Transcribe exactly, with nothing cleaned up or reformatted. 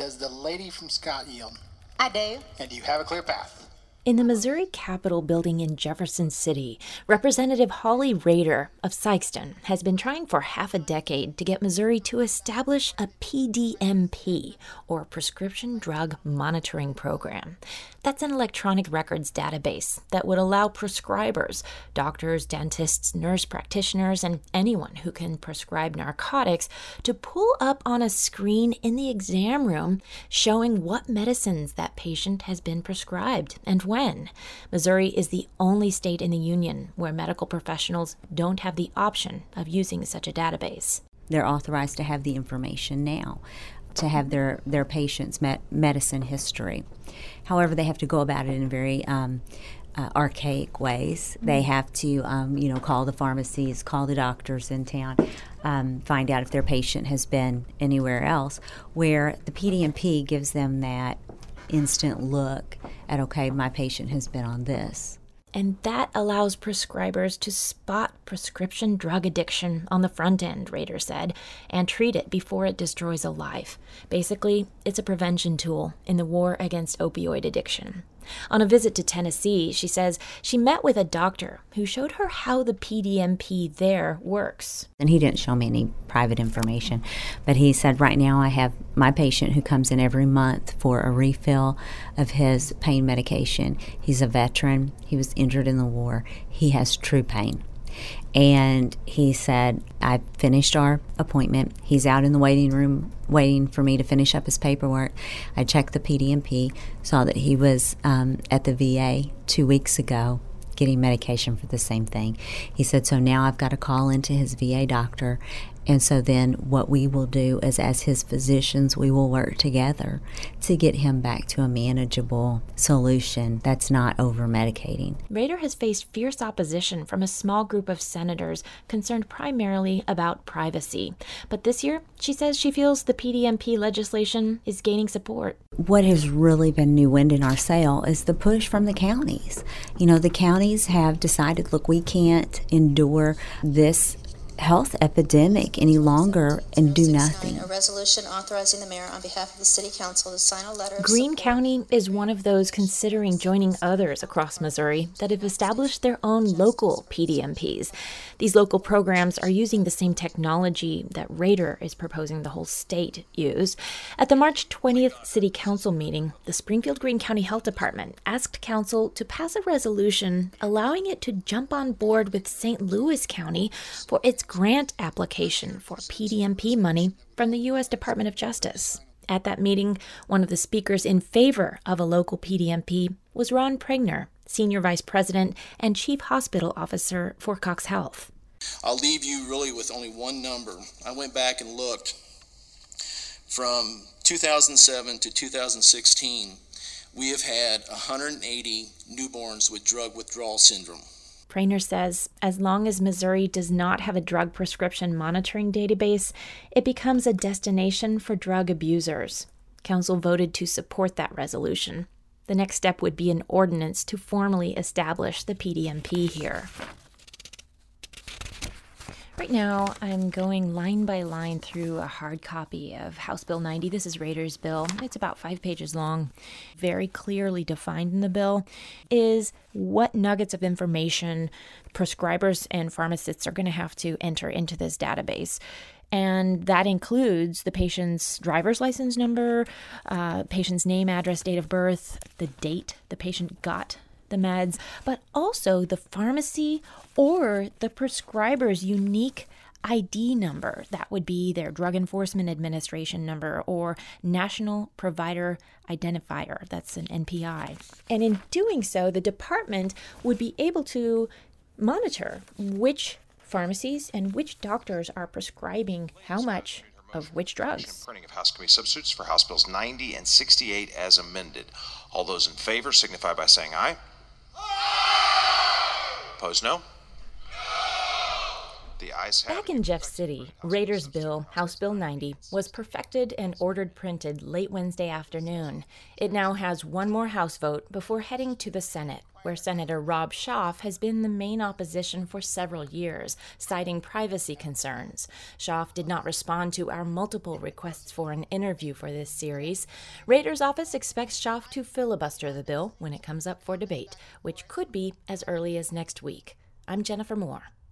Does the lady from Scott yield? I do. And do you have a clear path? In the Missouri Capitol building in Jefferson City, Representative Holly Rader of Sikeston has been trying for half a decade to get Missouri to establish a P D M P, or Prescription Drug Monitoring Program. That's an electronic records database that would allow prescribers, doctors, dentists, nurse practitioners, and anyone who can prescribe narcotics to pull up on a screen in the exam room showing what medicines that patient has been prescribed and when. Missouri is the only state in the union where medical professionals don't have the option of using such a database. They're authorized to have the information now, to have their, their patient's met medicine history. However, they have to go about it in very um, uh, archaic ways. They have to, um, you know, call the pharmacies, call the doctors in town, um, find out if their patient has been anywhere else, where the P D M P gives them that instant look at, okay, my patient has been on this. And that allows prescribers to spot prescription drug addiction on the front end, Rader said, and treat it before it destroys a life. Basically, it's a prevention tool in the war against opioid addiction. On a visit to Tennessee, she says she met with a doctor who showed her how the P D M P there works. And he didn't show me any private information, but he said, right now I have my patient who comes in every month for a refill of his pain medication. He's a veteran. He was injured in the war. He has true pain. And he said, I finished our appointment. He's out in the waiting room waiting for me to finish up his paperwork. I checked the P D M P, saw that he was um, at the V A two weeks ago getting medication for the same thing. He said, so now I've got to call into his V A doctor. And so then what we will do is, as his physicians, we will work together to get him back to a manageable solution that's not over-medicating. Rader has faced fierce opposition from a small group of senators concerned primarily about privacy. But this year, she says she feels the P D M P legislation is gaining support. What has really been new wind in our sail is the push from the counties. You know, the counties have decided, look, we can't endure this health epidemic any longer and do nothing. A resolution authorizing the mayor on behalf of the city council to sign a letter of Greene support. County is one of those considering joining others across Missouri that have established their own local P D M Ps. These local programs are using the same technology that Rader is proposing the whole state use. At the March twentieth City Council meeting, the Springfield-Greene County Health Department asked council to pass a resolution allowing it to jump on board with Saint Louis County for its grant application for P D M P money from the U S Department of Justice. At that meeting, one of the speakers in favor of a local P D M P was Ron Pregner, Senior Vice President and Chief Hospital Officer for Cox Health. I'll leave you really with only one number. I went back and looked. From two thousand seven to two thousand sixteen, we have had one hundred eighty newborns with drug withdrawal syndrome. Pregner says as long as Missouri does not have a drug prescription monitoring database, it becomes a destination for drug abusers. Council voted to support that resolution. The next step would be an ordinance to formally establish the P D M P here. Right now, I'm going line by line through a hard copy of House Bill ninety. This is Rader's bill. It's about five pages long. Very clearly defined in the bill is what nuggets of information prescribers and pharmacists are going to have to enter into this database. And that includes the patient's driver's license number, uh, patient's name, address, date of birth, the date the patient got the meds, but also the pharmacy or the prescriber's unique I D number. That would be their Drug Enforcement Administration number or National Provider Identifier. That's an N P I. And in doing so, the department would be able to monitor which pharmacies and which doctors are prescribing how much of which drugs. Printing of House Committee substitutes for House Bills ninety and sixty-eight as amended. All those in favor signify by saying aye. Opposed, no? The ayes have it. Back in Jeff City, Rader's bill, House Bill ninety, was perfected and ordered printed late Wednesday afternoon. It now has one more House vote before heading to the Senate. where Senator Rob Schaaf has been the main opposition for several years, citing privacy concerns. Schaaf did not respond to our multiple requests for an interview for this series. Rader's office expects Schaaf to filibuster the bill when it comes up for debate, which could be as early as next week. I'm Jennifer Moore.